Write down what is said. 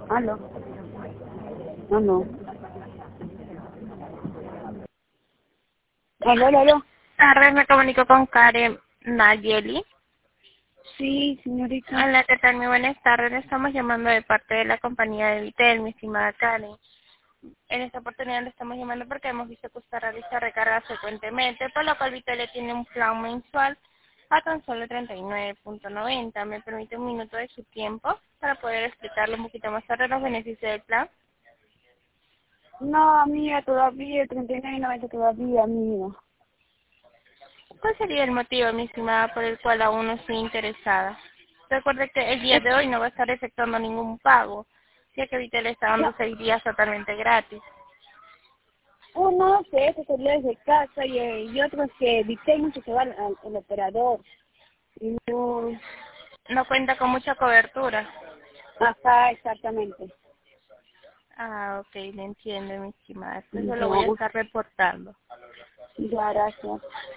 Aló. Aló. Aló. Tardes, me comunico con Karen Nayeli. Sí, señorita. Hola, ¿qué tal? Muy buenas tardes. Le estamos llamando de parte de la compañía de Vitel, mi estimada Karen. En esta oportunidad le estamos llamando porque hemos visto que usted realiza recargas frecuentemente, por lo cual Vitel le tiene un plan mensual a tan solo 39.90. ¿Me permite un minuto de su tiempo para poder explicarle un poquito más tarde los beneficios del plan? No, amiga, todavía, 39.90 todavía, amiga. ¿Cuál sería el motivo, mi estimada, por el cual aún no estoy interesada? Recuerde que el día Es, de hoy no va a estar efectuando ningún pago, ya que Vitel está no, dando 6 días totalmente gratis. uno que eso sería desde casa y otro es que Vitemo se va al operador. Y no, No cuenta con mucha cobertura. ajá, exactamente. Ah, ok, le entiendo, mi estimada. Entonces lo voy a Ya, estar reportando. ya, gracias.